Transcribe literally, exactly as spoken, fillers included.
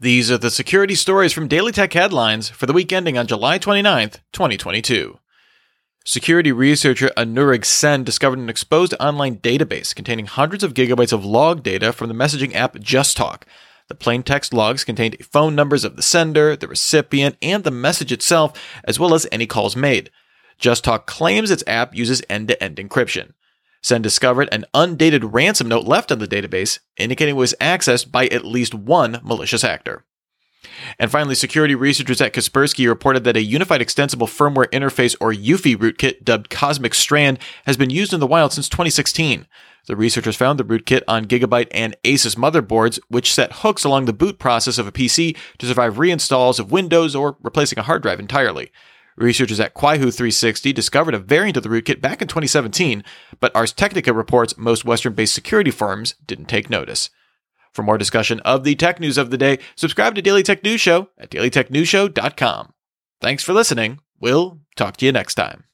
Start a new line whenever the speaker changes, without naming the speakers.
These are the security stories from Daily Tech Headlines for the week ending on July twenty-ninth, twenty twenty-two. Security researcher Anurag Sen discovered an exposed online database containing hundreds of gigabytes of log data from the messaging app JustTalk. The plain text logs contained phone numbers of the sender, the recipient, and the message itself, as well as any calls made. JustTalk claims its app uses end-to-end encryption. Sen discovered an undated ransom note left on the database, indicating it was accessed by at least one malicious actor. And finally, security researchers at Kaspersky reported that a Unified Extensible Firmware Interface, or U F I rootkit dubbed Cosmic Strand has been used in the wild since twenty sixteen. The researchers found the rootkit on Gigabyte and Asus motherboards, which set hooks along the boot process of a P C to survive reinstalls of Windows or replacing a hard drive entirely. Researchers at Qihoo three sixty discovered a variant of the rootkit back in twenty seventeen, but Ars Technica reports most Western-based security firms didn't take notice. For more discussion of the tech news of the day, subscribe to Daily Tech News Show at daily tech news show dot com. Thanks for listening. We'll talk to you next time.